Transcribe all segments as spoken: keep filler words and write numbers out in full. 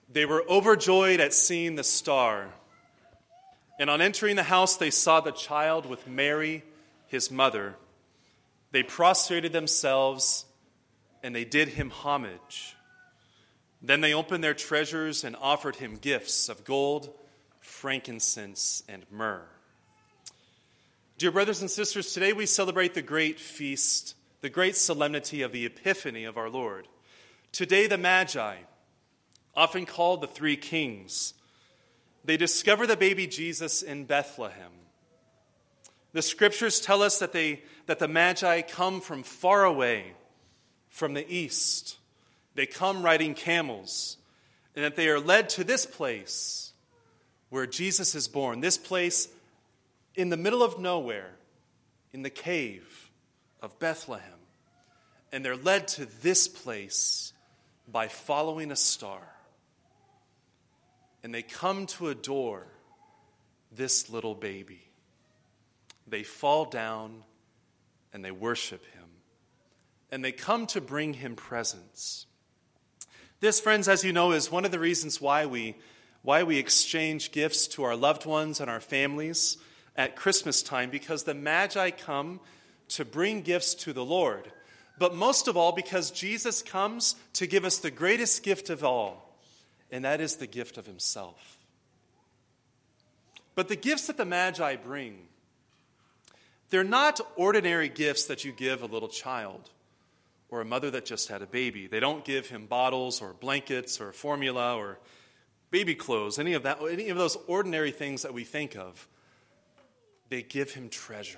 They were overjoyed at seeing the star. And on entering the house, they saw the child with Mary, his mother. They prostrated themselves and they did him homage. Then they opened their treasures and offered him gifts of gold, frankincense, and myrrh. Dear brothers and sisters, today we celebrate the great feast, the great solemnity of the Epiphany of our Lord. Today the Magi, often called the Three Kings, they discover the baby Jesus in Bethlehem. The scriptures tell us that they that the Magi come from far away, from the east. They come riding camels, and that they are led to this place where Jesus is born, this place in the middle of nowhere, in the cave of Bethlehem. And they're led to this place by following a star. And they come to adore this little baby. They fall down and they worship him. And they come to bring him presents. This, friends, as you know, is one of the reasons why we, why we exchange gifts to our loved ones and our families at Christmas time, because the Magi come to bring gifts to the Lord. But most of all, because Jesus comes to give us the greatest gift of all, and that is the gift of himself. But the gifts that the Magi bring, they're not ordinary gifts that you give a little child or a mother that just had a baby. They don't give him bottles or blankets or formula or baby clothes, any of that, any of those ordinary things that we think of. They give him treasure.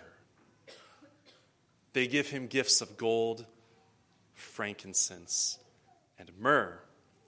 They give him gifts of gold, frankincense, and myrrh.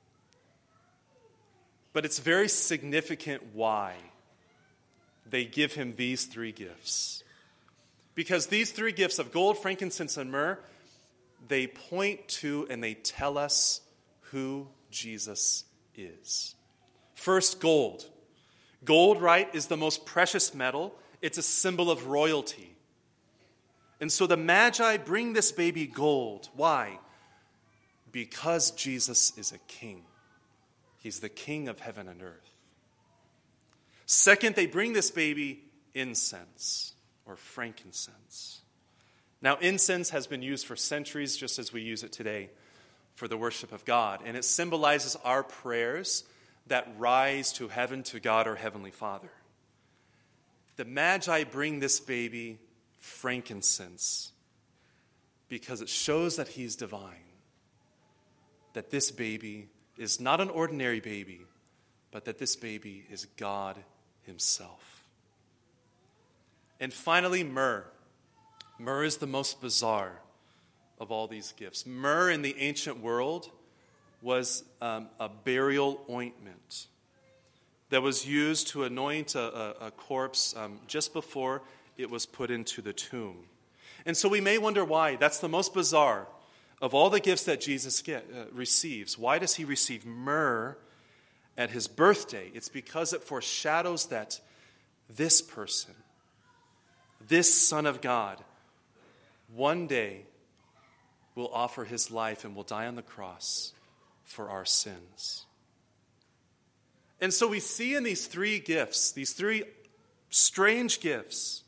But it's very significant why they give him these three gifts. Because these three gifts of gold, frankincense, and myrrh, they point to and they tell us who Jesus is. First, gold. Gold, right, is the most precious metal. It's a symbol of royalty. And so the Magi bring this baby gold. Why? Because Jesus is a king. He's the king of heaven and earth. Second, they bring this baby incense or frankincense. Now, incense has been used for centuries, just as we use it today for the worship of God. And it symbolizes our prayers that rise to heaven, to God, our Heavenly Father. The Magi bring this baby frankincense because it shows that he's divine, that this baby is not an ordinary baby, but that this baby is God himself. And finally, myrrh. Myrrh is the most bizarre of all these gifts. Myrrh in the ancient world was um, a burial ointment that was used to anoint a, a, a corpse um, just before it was put into the tomb. And so we may wonder why. That's the most bizarre of all the gifts that Jesus get, uh, receives. Why does he receive myrrh at his birthday? It's because it foreshadows that this person, this Son of God, one day will offer his life and will die on the cross for our sins. And so we see in these three gifts, these three strange gifts,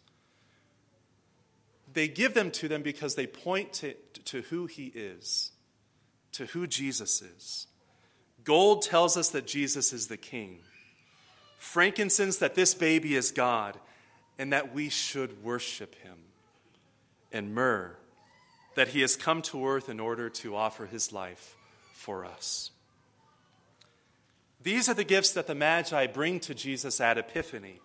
they give them to them because they point to, to who he is, to who Jesus is. Gold tells us that Jesus is the King. Frankincense, that this baby is God, and that we should worship him. And myrrh, that he has come to earth in order to offer his life for us. These are the gifts that the Magi bring to Jesus at Epiphany.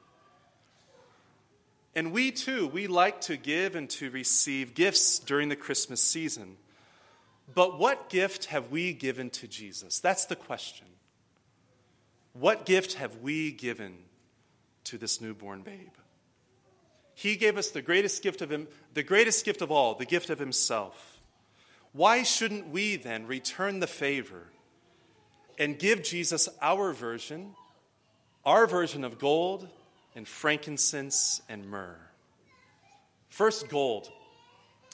And we too, we like to give and to receive gifts during the Christmas season. But what gift have we given to Jesus? That's the question. What gift have we given to this newborn babe? He gave us the greatest gift of him, the greatest gift of all, the gift of himself. Why shouldn't we then return the favor and give Jesus our version, our version of gold and frankincense and myrrh? First, gold.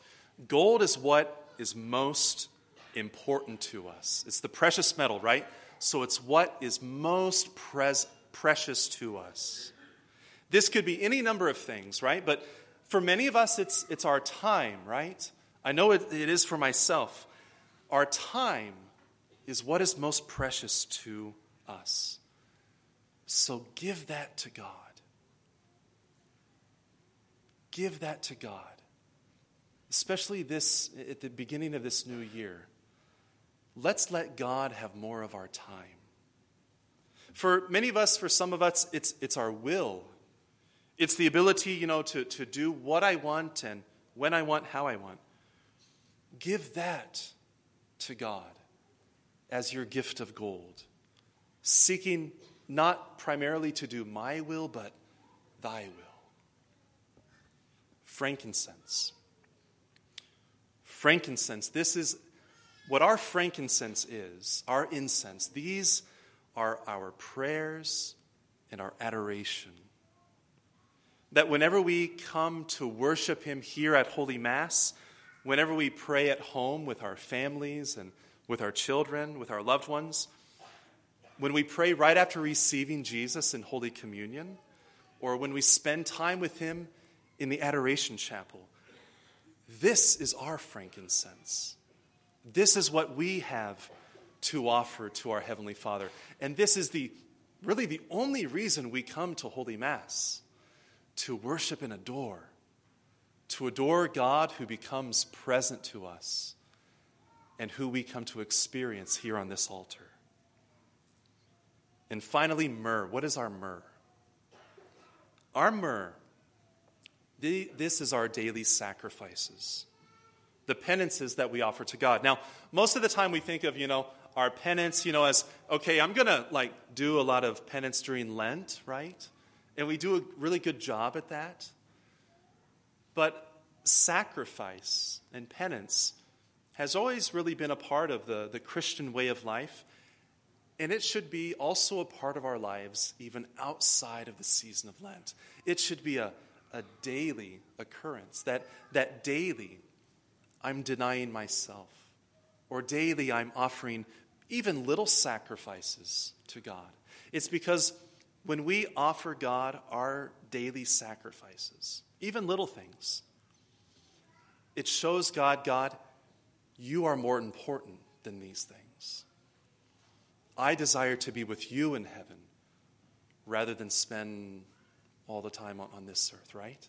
Gold is what is most important to us. It's the precious metal, right? So it's what is most pres- precious to us. This could be any number of things, right? But for many of us, it's, it's our time, right? I know it, it is for myself. Our time is what is most precious to us. So give that to God. Give that to God. Especially this at the beginning of this new year. Let's let God have more of our time. For many of us, for some of us, it's it's our will. It's the ability, you know, to, to do what I want and when I want, how I want. Give that to God as your gift of gold, seeking not primarily to do my will, but thy will. Frankincense. Frankincense, this is what our frankincense is, our incense. These are our prayers and our adoration. That whenever we come to worship him here at Holy Mass, whenever we pray at home with our families and with our children, with our loved ones, when we pray right after receiving Jesus in Holy Communion, or when we spend time with him in the Adoration Chapel, this is our frankincense. This is what we have to offer to our Heavenly Father. And this is the really the only reason we come to Holy Mass, to worship and adore, to adore God who becomes present to us and who we come to experience here on this altar. And finally, myrrh. What is our myrrh? Our myrrh, this is our daily sacrifices, the penances that we offer to God. Now, most of the time we think of, you know, our penance, you know, as, okay, I'm going to, like, do a lot of penance during Lent, right? And we do a really good job at that. But sacrifice and penance has always really been a part of the, the Christian way of life. And it should be also a part of our lives even outside of the season of Lent. It should be a, a daily occurrence, that, that daily I'm denying myself, or daily I'm offering even little sacrifices to God. It's because when we offer God our daily sacrifices, even little things, it shows God, God, you are more important than these things. I desire to be with you in heaven rather than spend all the time on, on this earth, right?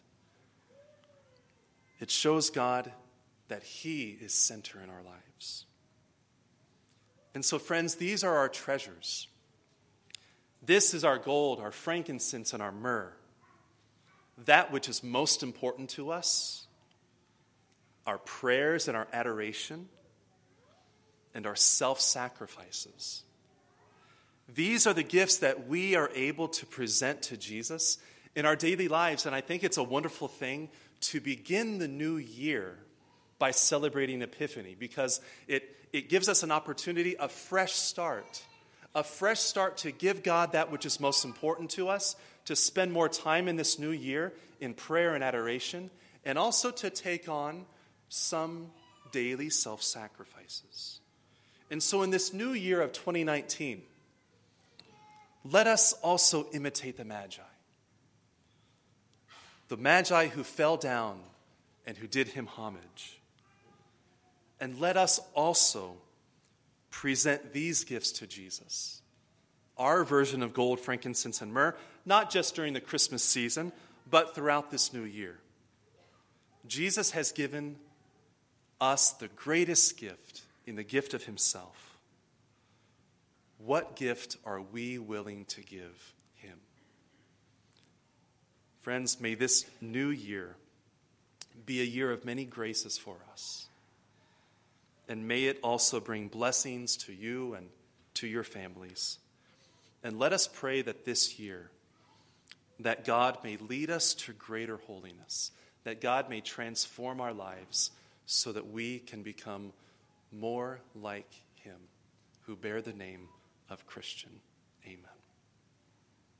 It shows God that he is center in our lives. And so, friends, these are our treasures. This is our gold, our frankincense, and our myrrh. That which is most important to us, our prayers and our adoration, and our self-sacrifices. These are the gifts that we are able to present to Jesus in our daily lives. And I think it's a wonderful thing to begin the new year by celebrating Epiphany, because it, it gives us an opportunity, a fresh start, a fresh start to give God that which is most important to us, to spend more time in this new year in prayer and adoration, and also to take on some daily self-sacrifices. And so in this new year of twenty nineteen, let us also imitate the Magi. The Magi who fell down and who did him homage. And let us also present these gifts to Jesus. Our version of gold, frankincense, and myrrh, not just during the Christmas season, but throughout this new year. Jesus has given us the greatest gift in the gift of himself. What gift are we willing to give him? Friends, may this new year be a year of many graces for us. And may it also bring blessings to you and to your families. And let us pray that this year, that God may lead us to greater holiness, that God may transform our lives so that we can become more like him who bear the name of Christian. Amen.